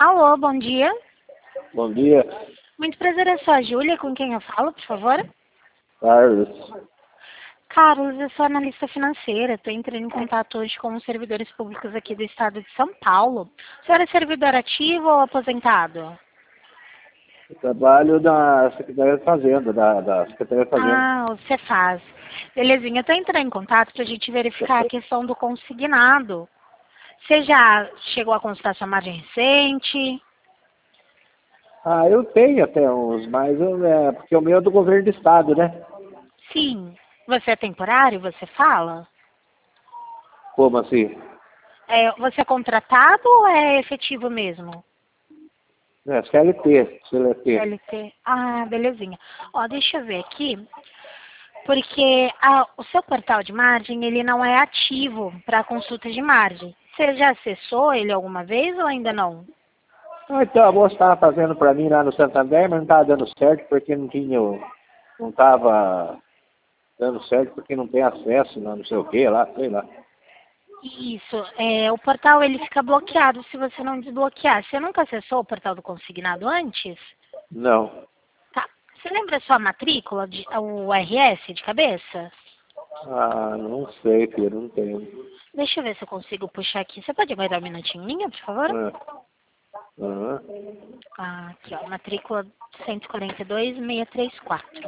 Alô, bom dia. Bom dia, Muito prazer, eu sou a Júlia, com quem eu falo, por favor? Carlos. Carlos, eu sou analista financeira, estou entrando em contato hoje com os servidores públicos aqui do estado de São Paulo. O senhor é servidor ativo ou aposentado? Eu trabalho na Secretaria de Fazenda, da Secretaria de Fazenda. Ah, você faz. Belezinha, eu estou entrando em contato para a gente verificar a questão do consignado. Você já chegou a consultar sua margem recente? Ah, eu tenho até uns, mas porque o meu é do governo do estado, né? Sim. Você é temporário, você fala? Como assim? Você é contratado ou é efetivo mesmo? É, CLT. CLT. Ah, belezinha. Ó, deixa eu ver aqui, porque o seu portal de margem, ele não é ativo para consulta de margem. Você já acessou ele alguma vez ou ainda não? Ah, então, a moça estava fazendo para mim lá no Santander, mas não estava dando certo porque não estava dando certo porque não tem acesso, não sei o que lá, sei lá. Isso, o portal ele fica bloqueado se você não desbloquear. Você nunca acessou o portal do consignado antes? Não. Tá. Você lembra a sua matrícula, o RS de cabeça? Ah, não sei, filho, não tenho. Deixa eu ver se eu consigo puxar aqui. Você pode aguardar um minutinho, minha, por favor? Ah, Aqui, ó, matrícula 142.634.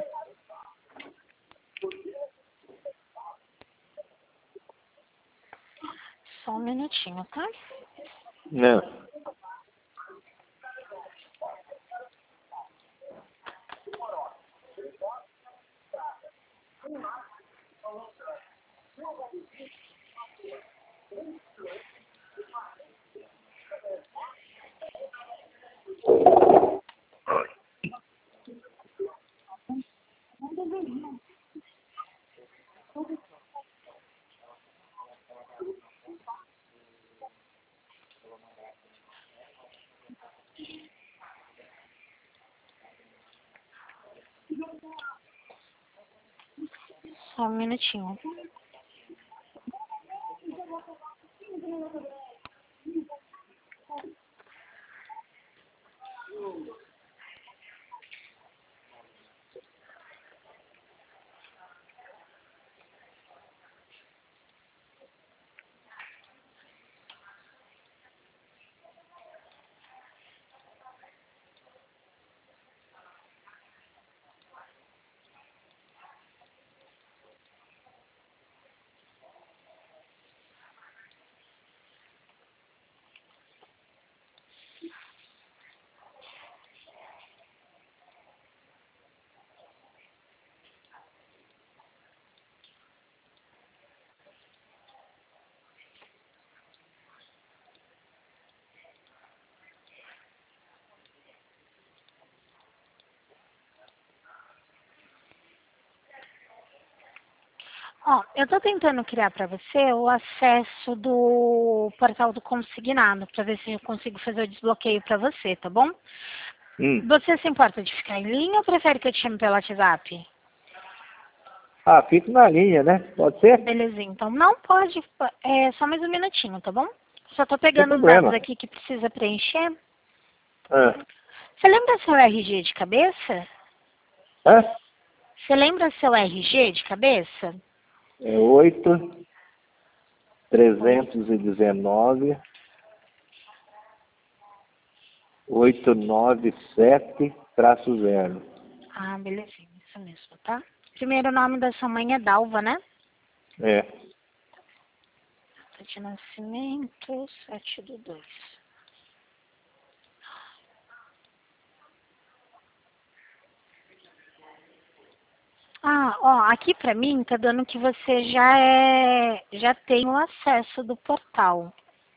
Só um minutinho, tá? não. Só um minutinho. Ó, eu tô tentando criar para você o acesso do portal do consignado, para ver se eu consigo fazer o desbloqueio para você, tá bom? Você se importa de ficar em linha ou prefere que eu te chame pelo WhatsApp? Ah, fica na linha, né? Pode ser? Belezinha, então não pode, só mais um minutinho, tá bom? Só tô Sem pegando os dados problema. aqui que precisa preencher. Ah. Você lembra seu RG de cabeça? Hã? Você lembra seu RG de cabeça? É 8.309.897-0. Ah, belezinha, isso mesmo, tá? Primeiro nome da sua mãe é Dalva, né? É. Data de nascimento, 7/2. Ah, ó, aqui pra mim tá dando que você já tem o acesso do portal.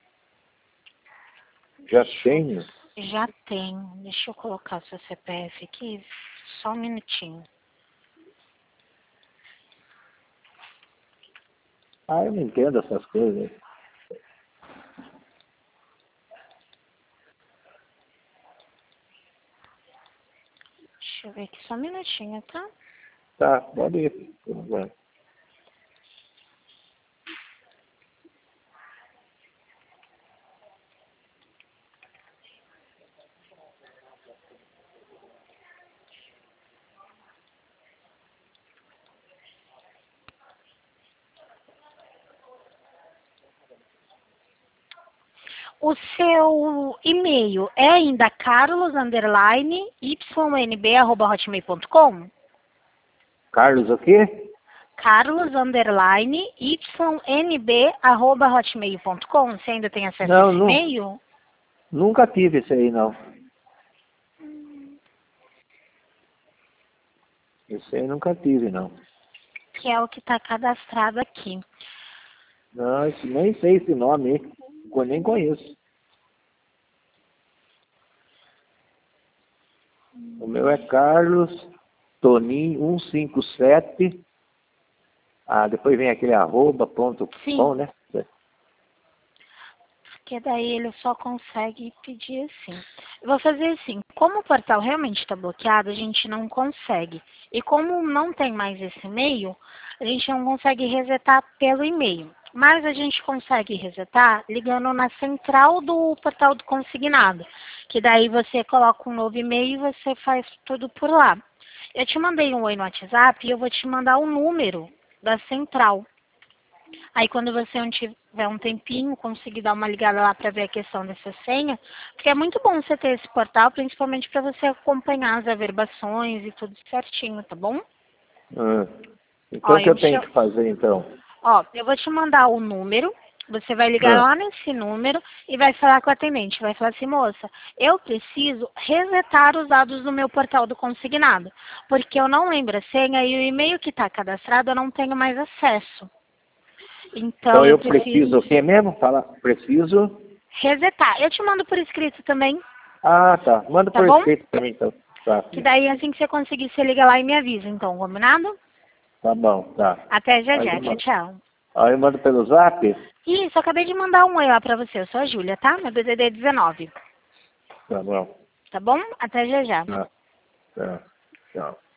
Já tenho. Já tem. Deixa eu colocar seu CPF aqui, só um minutinho. Ah, eu não entendo essas coisas. Deixa eu ver aqui só um minutinho, tá? Tá, pode ir. Tudo bem. O seu e-mail é ainda carlos_ynb@hotmail.com? Carlos o quê? carlos_ynb@hotmail.com. Você ainda tem acesso a esse e-mail? Nunca tive esse aí, não. Esse aí nunca tive, não. Que é o que está cadastrado aqui. Não, nem sei esse nome aí. Eu nem conheço. O meu é Carlos Toninho 157. Depois vem aquele @.com, né? Porque daí ele só consegue pedir assim. Eu vou fazer assim, como o portal realmente está bloqueado, a gente não consegue. E como não tem mais esse e-mail, a gente não consegue resetar pelo e-mail. Mas a gente consegue resetar ligando na central do portal do consignado. Que daí você coloca um novo e-mail e você faz tudo por lá. Eu te mandei um oi no WhatsApp e eu vou te mandar o número da central. Aí quando você tiver um tempinho, conseguir dar uma ligada lá para ver a questão dessa senha, porque é muito bom você ter esse portal, principalmente para você acompanhar as averbações e tudo certinho, tá bom? Então o que eu tenho que fazer, então? Eu vou te mandar o número, você vai ligar lá nesse número e vai falar com o atendente, vai falar assim, moça, eu preciso resetar os dados do meu portal do consignado, porque eu não lembro a senha e o e-mail que está cadastrado eu não tenho mais acesso. Então eu preciso o quê mesmo? Fala, preciso resetar. Eu te mando por escrito também. Tá. Manda por escrito para mim, então. Tá. Que daí assim que você conseguir, você liga lá e me avisa, então, combinado? Tá bom, tá. Até já, tchau. Aí eu mando pelo Zap? Isso, eu acabei de mandar um oi lá pra você. Eu sou a Júlia, tá? Meu DDD é 19. Tá bom. Tá bom? Até já. Tá. Tchau.